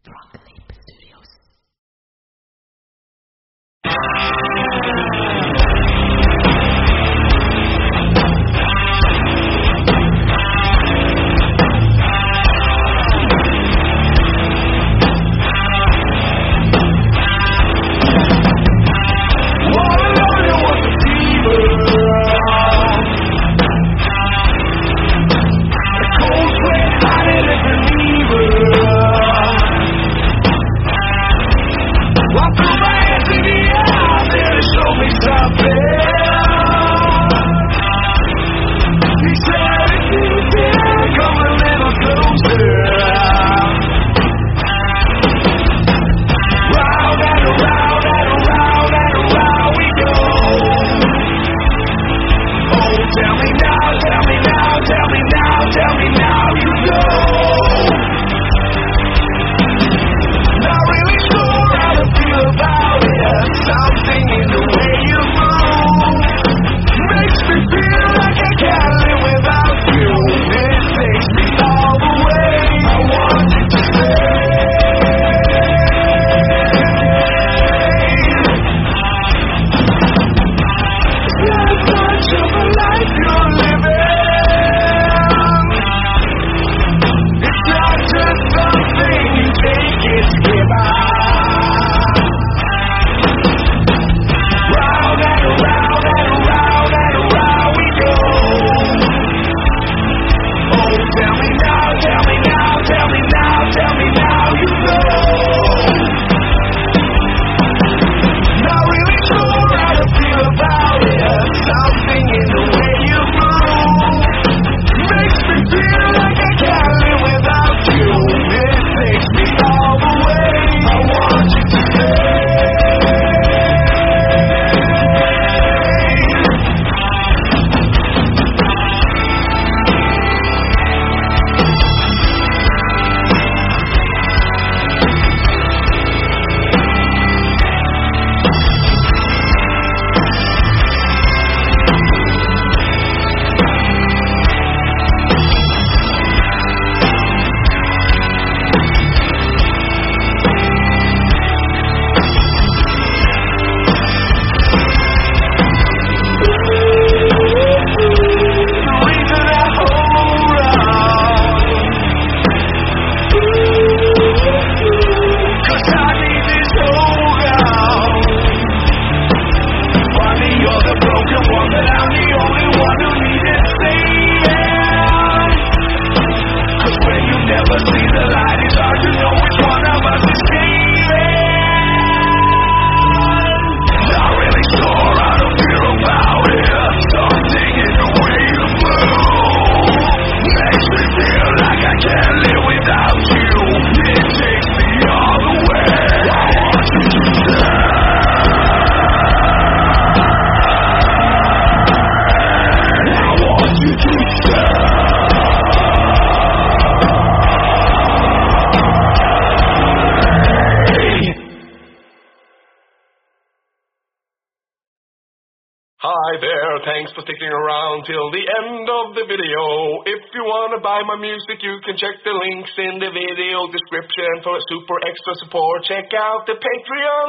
Hi there, thanks for sticking around till the end of the video. If you want to buy my music, you can check the links in the video description for super extra support. Check out the Patreon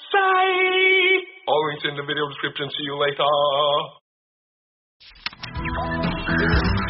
site. All links in the video description. See you later.